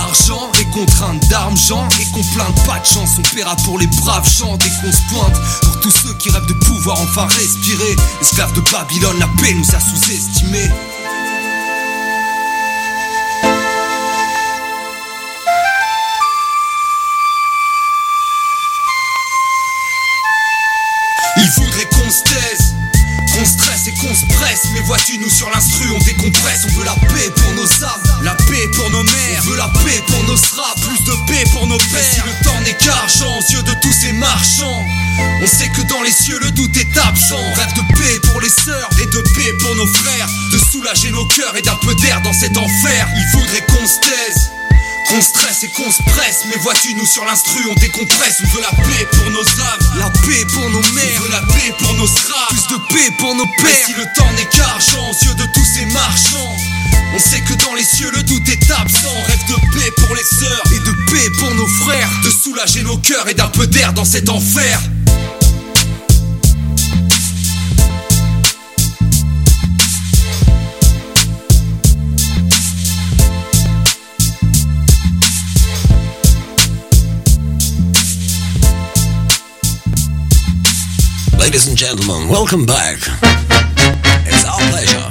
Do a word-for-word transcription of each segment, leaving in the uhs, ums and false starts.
argent et contrainte d'armes, genre, et qu'on plainte pas de chance. On paiera pour les braves gens dès qu'on se pointe. Pour tous ceux qui rêvent de pouvoir enfin respirer. Esclaves de Babylone, la paix nous a sous-estimés. Ils voudraient qu'on se taise, qu'on se stresse et qu'on se presse. Mais vois-tu, nous sur l'instru on décompresse. On veut la paix pour nos âmes, la paix pour nos mères. On veut la paix pour nos sras, plus de paix pour nos pères. Mais si le temps n'est qu'argent aux yeux de tous ces marchands, on sait que dans les cieux le doute est absent. On rêve de paix pour les sœurs et de paix pour nos frères, de soulager nos cœurs et d'un peu d'air dans cet enfer. Ils voudraient qu'on se taise, qu'on stresse et qu'on se presse. Mais vois-tu, nous sur l'instru on décompresse. On veut la paix pour nos âmes, la paix pour nos mères. On veut la paix pour nos sras, plus de paix pour nos pères. Mais si le temps n'est qu'argent aux yeux de tous ces marchands, on sait que dans les cieux le doute est absent. On rêve de paix pour les sœurs et de paix pour nos frères, de soulager nos cœurs et d'un peu d'air dans cet enfer. Ladies and gentlemen, welcome back. It's our pleasure.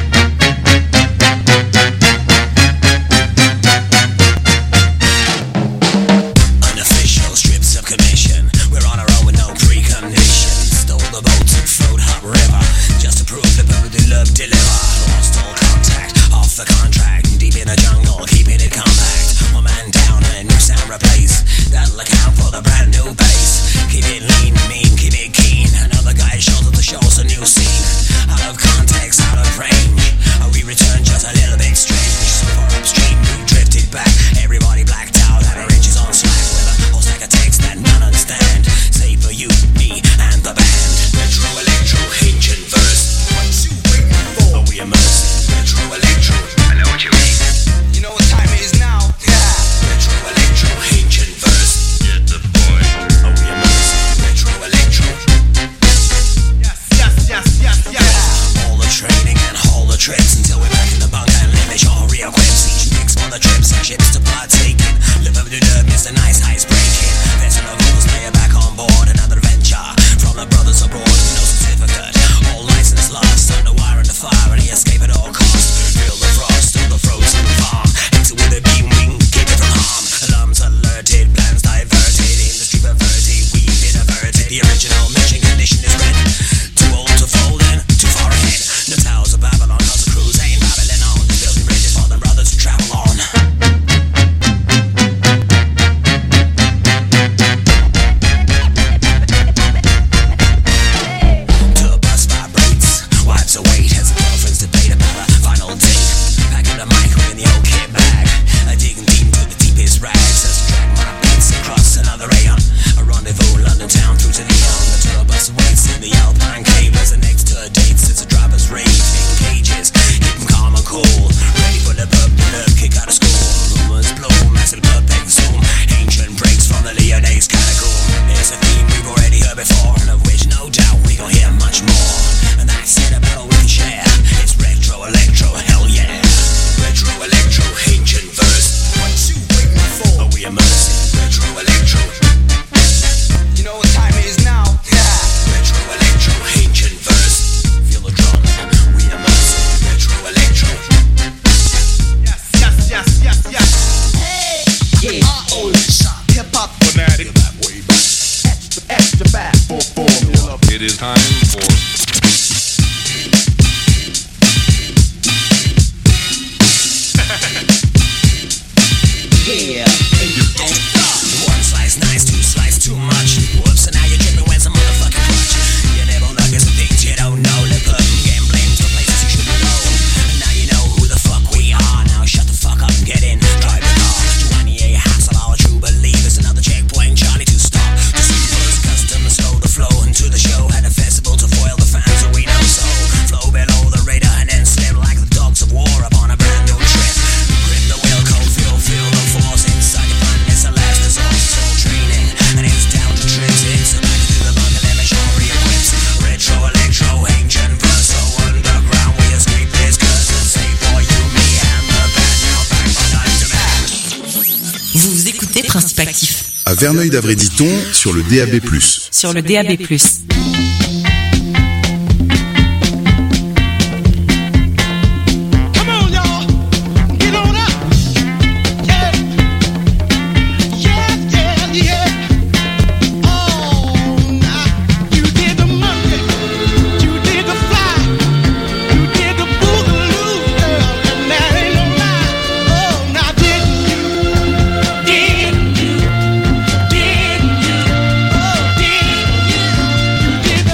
Unofficial strips of commission. We're on our own with no preconditions. Stole the boat to Float Hop River just to prove the public love deliver. Lost all contact, off the contract. Deep in the jungle, keeping it compact. One man down, a new sound replaced. That'll account for the brand new bass. Keep it lean, mean, keep it keen. Another guy shows up to show us a new scene. Out of context, out of range. We return just a little bit strange. So far upstream, we drifted back. Everybody blacked out, had our inches on slack. With a whole stack of text that none understand. Save for you, me, and the band. Retro, electro, hinge and verse. What you waiting for? We immerse. Retro, electro, I know what you mean. You know what time it is now? Yeah. Retro, electro, hinge and verse. Get the point. We immerse. Retro, electro. Yes, yes, yes, yes, yes. All the training and all the tricks until we're back in the bunker and limit your re-equips. Each mix on the trips and ships to partaking. Live over the dirt, Mister Nice Highs breaking. Vessel of rules, now you're back on board. Another adventure from the brothers abroad with no certificate. All license lost, under wire and the fire, and he escape at all costs. Feel the frost through the frozen farm. Exit with a beam wing, keep it from harm. Alarms alerted, plans diverted, industry perverted, we've been averted. The original mission condition is red. Too old to fold in, too far ahead. The towers of Babylon, cause the cruise ain't Babylon on. Building bridges for the brothers to travel on. Turbus vibrates, wipes away as the girlfriends debate about a final date. Packing the mic in the old kit bag, digging deep into the deepest rags as I drag my beats across another aeon. A rendezvous, London town through to Neon. The turbus waits in the Alpine cave as the next tour date sits a driver's rave in cages. Keep 'em calm and cool, ready for the pub, the nerve kick out of school. Rumors blow, massive perpeg zoom. Ancient breaks from the Leonese catacomb. There's a theme we've already heard before, and of which no doubt we gon' hear much more. And that's it about all we can share. It's retro, electro, hell yeah. Retro, electro, hinge and verse. What you waiting for? Are we immersed? Retro, electro. You know what time it is now? Yeah. Retro, electro, hinge and verse. Feel the drum, we immerse. Retro, electro. Yes, yes, yes, yes, yes. Hey, yeah. Uh-oh. Hip hop fanatic. Extra, extra bad for formula. It is time for Yeah. One slice nice, two slice too much. Whoops, and now you're tripping when some motherfucking clutch. You never look at some things you don't know. They put gambling to places you shouldn't go. And now you know who the fuck we are. Now shut the fuck up and get in. Drive the car. twenty-eight hassle, our true believers. Another checkpoint, Charlie to stop. To see first custom, slow the flow into the show. Had a festival to foil the fans, so we know so. Flow below the radar and then slip like the dogs of war upon a brand new trip. Grip the wheel, cold feel, feel the force inside your mind. It's a last resort, soul training, and it's down to trip. Vous écoutez Principe Actif. À Verneuil-d'Avray-Diton, sur le D A B plus. Sur le D A B plus. Did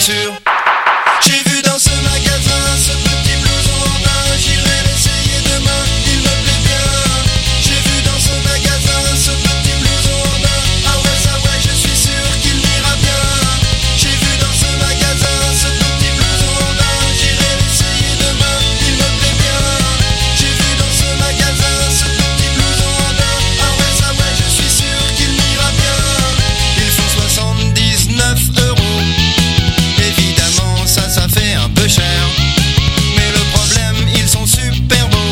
sûr. J'ai vu dans ce magasin ce petit blouson en daim, j'irai l'essayer demain, il me plaît bien. J'ai vu dans ce magasin ce petit blouson en daim, ah ouais ça ouais je suis sûr qu'il m'ira bien. J'ai vu dans ce magasin ce petit blouson en daim, j'irai l'essayer demain, il me plaît bien. J'ai vu dans ce magasin ce petit blouson en daim, ah ouais ça ouais je suis sûr qu'il m'ira bien. Ils font soixante-dix-neuf euros, évidemment ça ça fait un peu cher, mais le problème ils sont super beaux,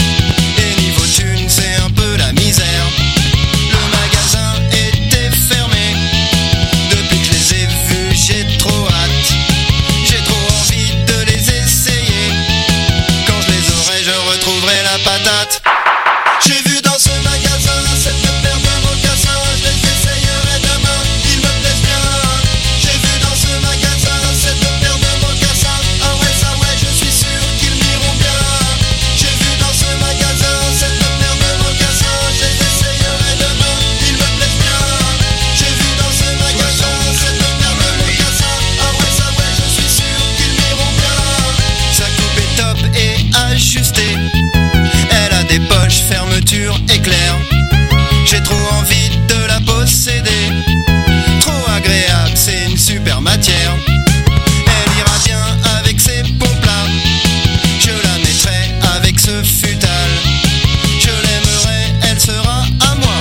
et niveau thune c'est un peu la misère. Le magasin était fermé, depuis que je les ai vus j'ai trop hâte, j'ai trop envie de les essayer, quand je les aurai je retrouverai la patate. J'ai vu dans ce magasin cette paire de mocassins, je les essayerai demain, ils me plaisent bien. J'ai vu dans ce magasin cette paire de mocassins, ah ouais ça ouais je suis sûr qu'ils m'iront bien. J'ai vu dans ce magasin cette paire de mocassins, je les essayerai demain, ils me plaisent bien. J'ai vu dans ce magasin cette paire de mocassins, ah ouais ça ouais je suis sûr qu'ils m'iront bien. Sa coupe est top et ajustée, elle a des poches, fermeture éclair. J'ai trop envie de la posséder, trop agréable, c'est une super matière. Elle ira bien avec ses bons plats, je la mettrai avec ce futal. Je l'aimerai, elle sera à moi,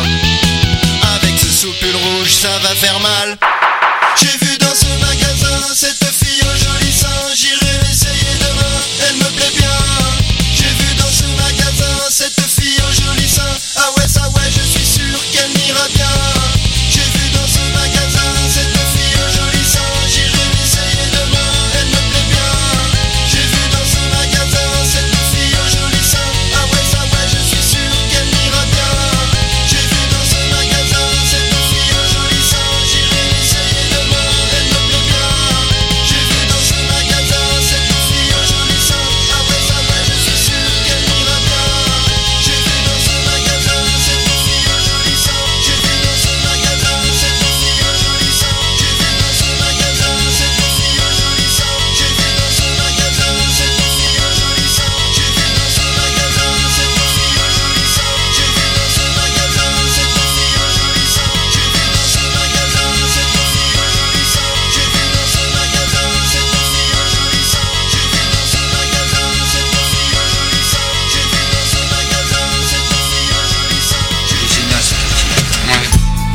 avec ce soupule rouge ça va faire mal. J'ai vu dans ce magasin cette fille au joli sein, j'irai l'essayer demain, elle me plaît bien. J'ai vu dans ce magasin cette fille au joli sein, ah ouais ça ouais je suis sûr qu'elle m'ira bien. J'ai vu dans ce magasin cette fille au joli sein, j'irai l'essayer demain, elle me plaît bien. J'ai vu dans ce magasin cette fille au joli sein, ah ouais ça ouais je suis sûr qu'elle m'ira bien. J'ai vu dans ce magasin cette fille au joli sein, j'irai l'essayer demain, elle me plaît bien. J'ai vu dans ce magasin cette fille au joli sein, ah ouais ça ouais je suis sûr qu'elle m'ira bien. J'ai vu dans ce magasin cette fille au joli sein, j'ai vu dans ce magasin cette fille au joli sein, j'ai vu dans ce magasin cette fille au joli sein, j'ai vu dans ce magasin cette fille au joli sein, j'ai vu dans ce magasin cette fille au joli sein, j'ai vu dans ce magasin cette fille au joli sein, j'ai vu dans ce magasin cette fille au joli sein, j'ai vu dans ce magasin cette fille au joli sein, j'ai vu dans ce magasin cette fille au joli sein, j'ai vu dans ce magasin cette fille au joli sein. Génial ce quartier. Ouais.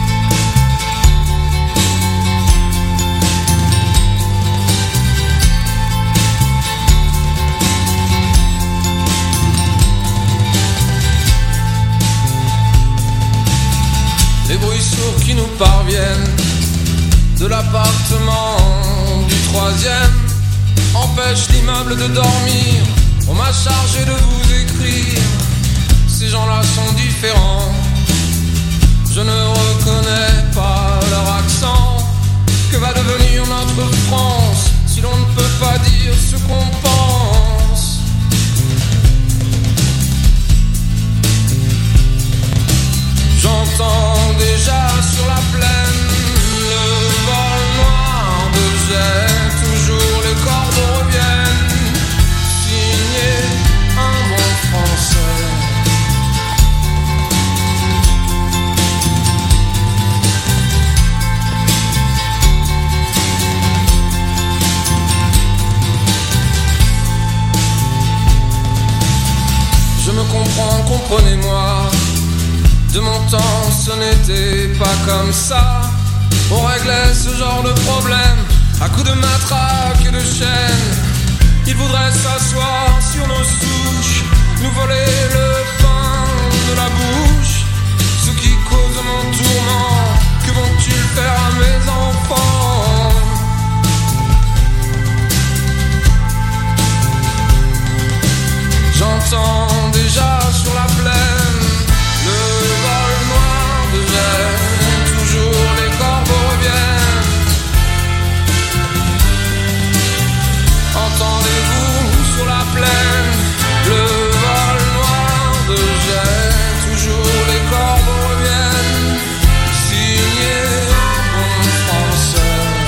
Les bruits sourds qui nous parviennent de l'appartement du troisième empêchent l'immeuble de dormir. On m'a chargé de vous écrire, ces gens-là sont différents. Je ne reconnais pas leur accent. Que va devenir notre France si l'on ne peut pas dire ce qu'on pense? J'entends déjà sur la plaine le vol noir de jet. Toujours les corbeaux reviennent, signé un bon français. Je me comprends, comprenez-moi. De mon temps, ce n'était pas comme ça. On réglait ce genre de problème à coups de matraque et de chaîne. Ils voudraient s'asseoir sur nos souches, nous voler le pain de la bouche. Ce qui cause mon tourment, que vont-ils faire à mes enfants? J'entends déjà sur la plaine le vol noir de jet. Toujours les corbeaux reviennent. Entendez-vous sur la plaine le vol noir de jet. Toujours les corbeaux reviennent. Signé un bon français.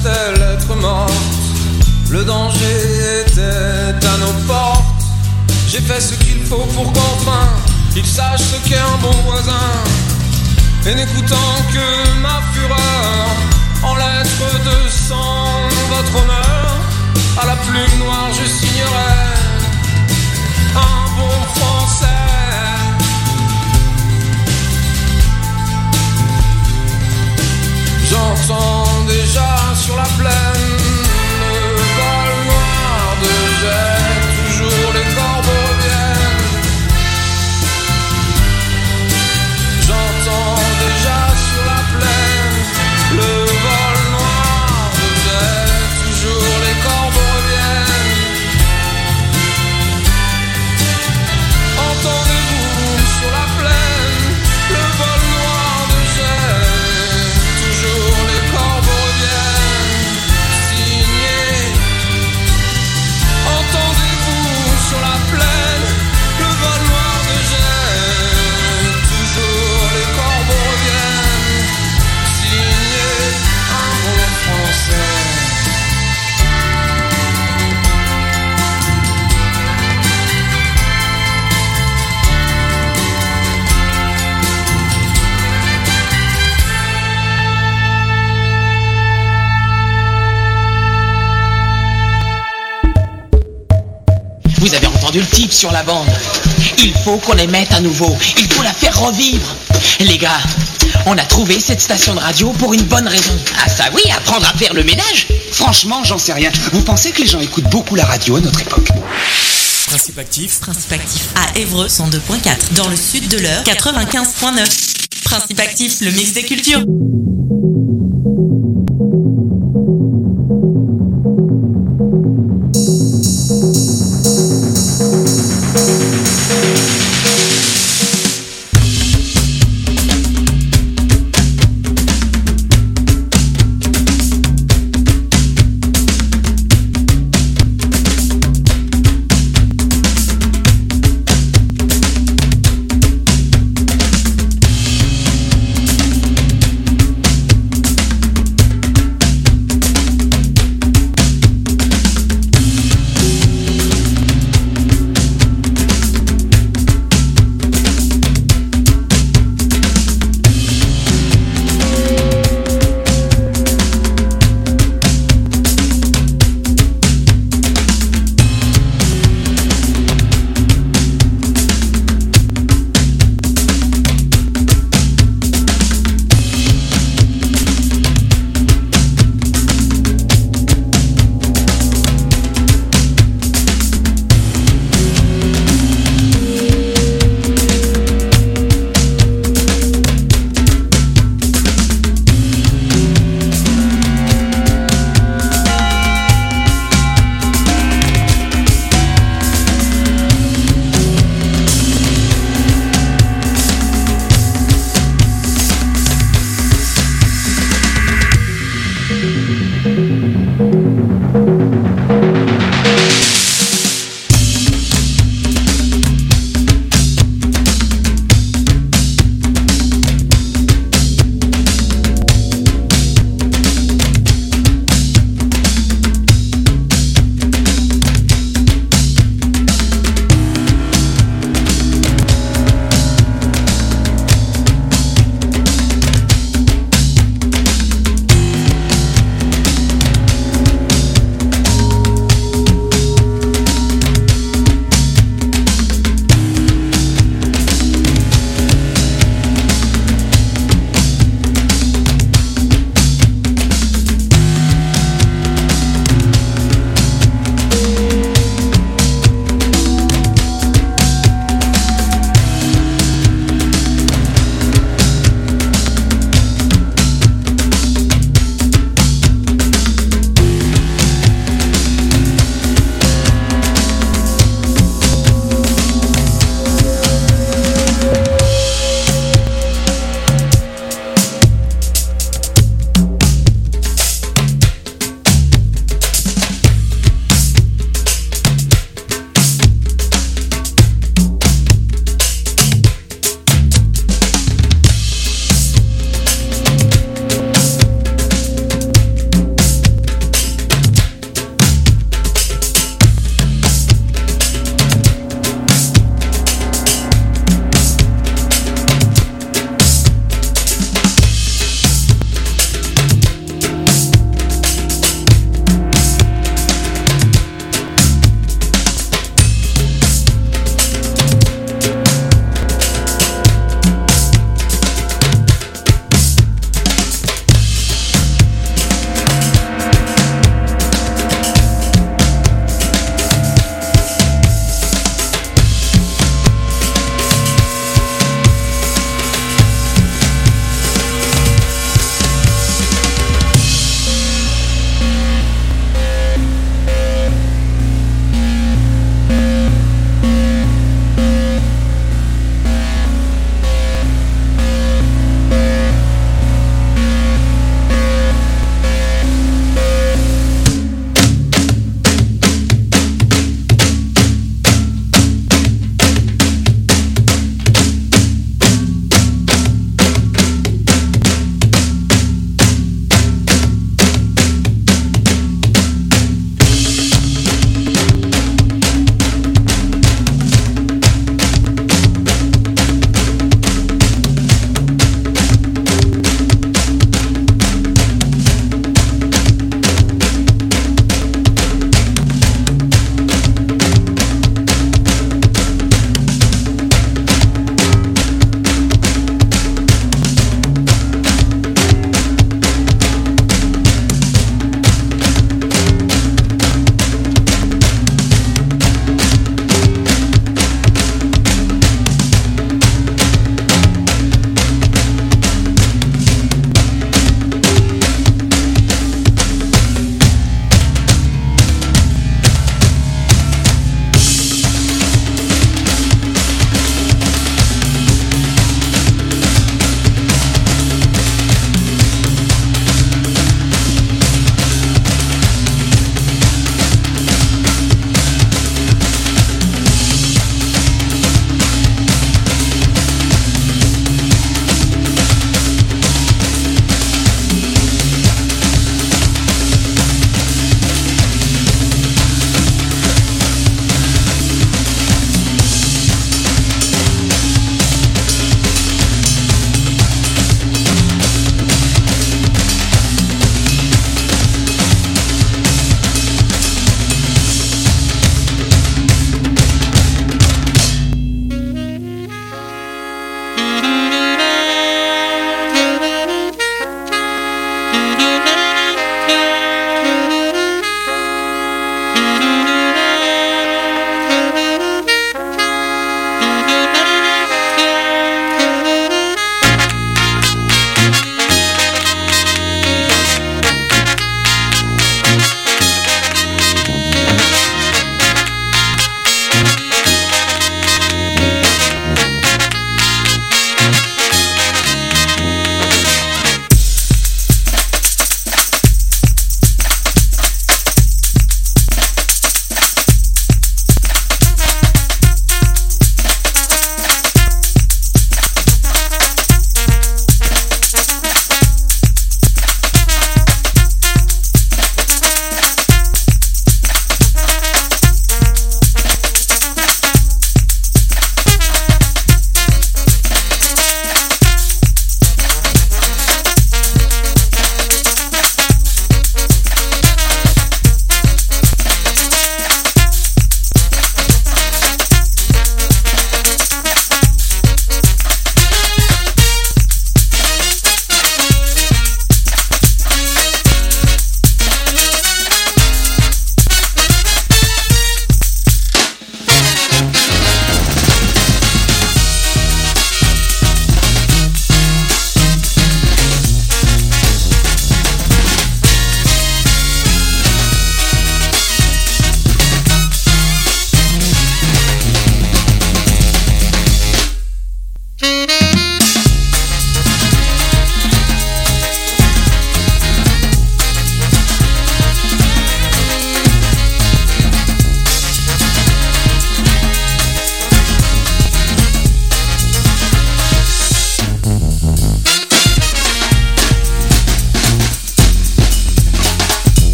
restait lettre morte. Le danger était à nos portes. J'ai fait ce qu'il faut pour qu'enfin il sache ce qu'est un bon voisin. Et n'écoutant que ma fureur, en lettres de sang, votre honneur, à la plume noire je signerai un bon français. J'entends déjà sur la plaine le vol noir de jet, toujours les corbeaux reviennent. J'entends déjà sur la plaine le vol noir de jet, toujours les corbeaux reviennent. Entendez-vous sur la plaine le vol noir de jet, toujours les corbeaux reviennent. Signé. Entendez-vous sur la plaine le vol noir de jet, toujours les corbeaux reviennent. Signé un bon français. Vous avez entendu le type sur la bande. Il faut qu'on les mette à nouveau. Il faut la faire revivre. Les gars, on a trouvé cette station de radio pour une bonne raison. Ah ça oui, apprendre à faire le ménage. Franchement, j'en sais rien. Vous pensez que les gens écoutent beaucoup la radio à notre époque? Principe actif. Principe actif à Évreux cent deux point quatre. Dans le sud de l'Eure quatre-vingt-quinze point neuf. Principe actif, le mix des cultures.